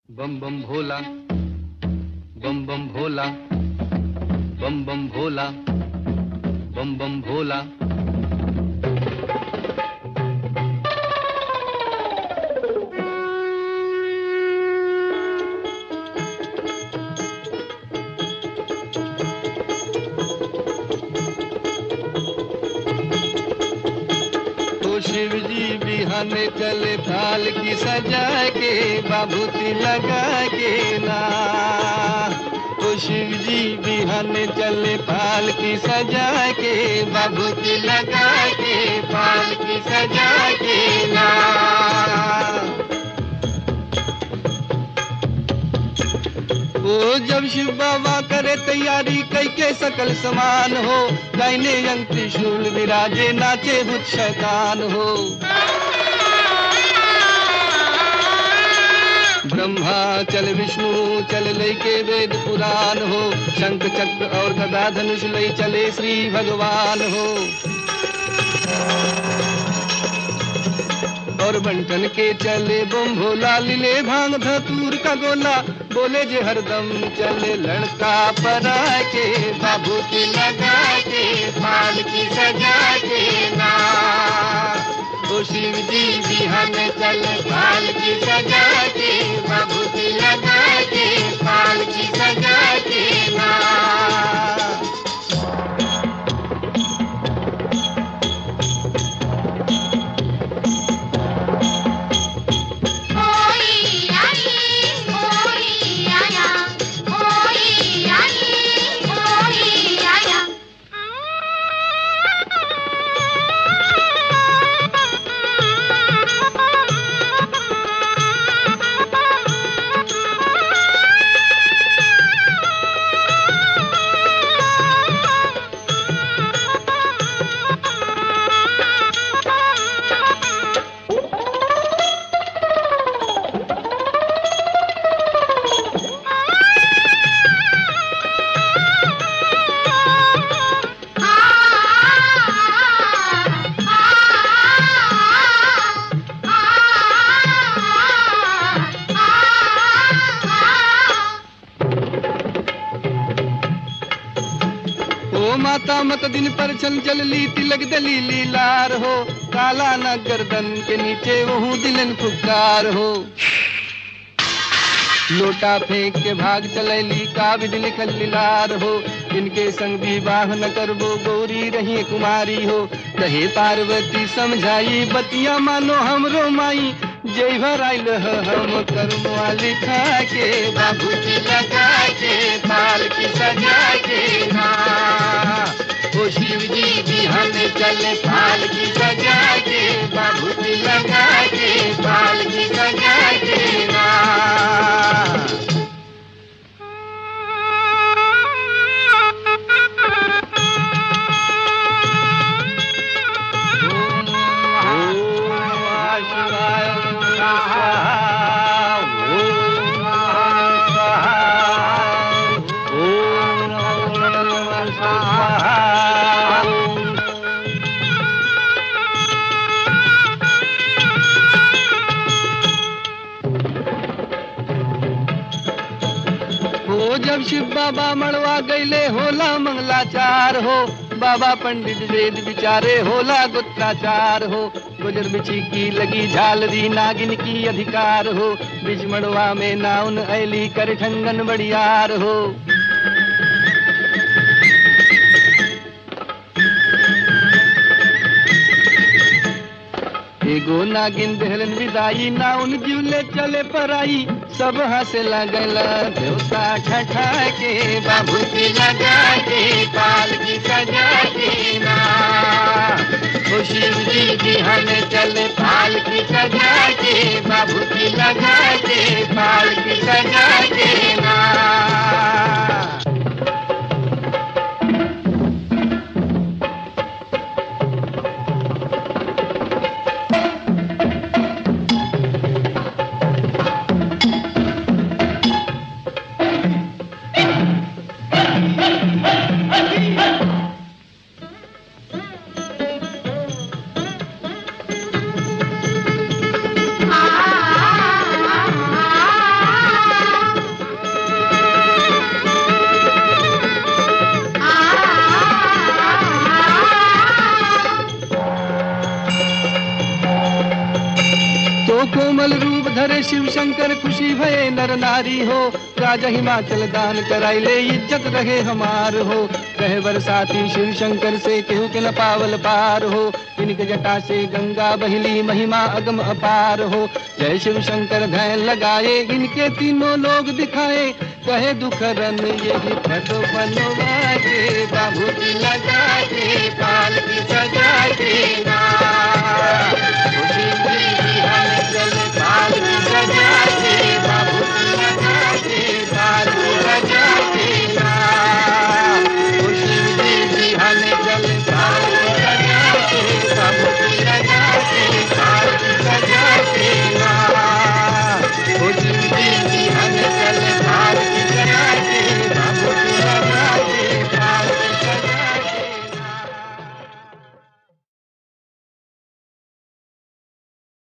बम बम भोला, बम बम भोला, बम बम भोला, बम बम भोला। तो शिव जी बिहाने चले थाल की सजा के, बाबूती लगा के ना। तो शिव जी बिहाने चले पाल की सजा के, बाबूती लगा के पाल की सजा के ना। ओ जब शिव बाबा करे तैयारी कई के सकल समान हो, दाहिने अंग त्रिशूल विराजे नाचे भूत शैतान हो। ब्रह्मा चल विष्णु चल लई के वेद पुराण हो, शंख चक्र और गदा धनुष लई चले श्री भगवान हो। और बंटन के चले बम भोला, लीले भांग धतूर का गोला, बोले जे हरदम चले लड़का परा के, बाबूती लगा के पाल की सजा के ना। ओ शिव जी बिहाने चले पाल की सजा के, बाबूती लगा के पाल की सजा के ना। माता मत दिन पर चंचल ली तिलक दलीली लार हो, काला न गर्दन के नीचे वहू दिलन फुकार हो। लोटा फेंक के भाग चलैली काबिज लिखल लीलार हो, इनके संग विवाह न करबो गौरी रही कुमारी हो। कहे पार्वती समझाई बतिया मानो हमरो माई, जय भर आइल हम कर्मवा लिखा के, बाबूती लगा के पाल की सजा के ना। ओ शिव जी बिहाने चले पाल की सजा के, बाबूती लगा के पाल की सजा के ना। जब शिव बाबा मड़वा गईले होला मंगलाचार हो, बाबा पंडित वेद विचारे होला गुत्राचार हो। गुजर बिछी की लगी झालरी नागिन की अधिकार हो, बिच मड़वा में नाउन ऐली कर ठंगन बड़ियार हो। एगो नागिन दहलन विदाई, नाउन जीवले चले पराई, सब हंसे लगल देवता ठठा के, बाबूती लगा के पाल की सजा के ना। ओ शिव जी बिहाने चले पाल की सजा के, बाबूती लगा के पाल की सजा के ना। शिव शंकर खुशी भये नर नारी हो, राजा हिमाचल दान कराइले इज्जत रहे हमार हो। कहे बरसाती शिव शंकर से केहू के न पावल पार हो, इनके जटा से गंगा बहिली महिमा अगम अपार हो। जय शिव शंकर ध्यान लगाए इनके तीनों लोग दिखाए, कहे दुखरन यही फटो बनवा के बाबूजी लगा के पाल की सजा के ना, खुशी खुशी हम चल पाल की सजा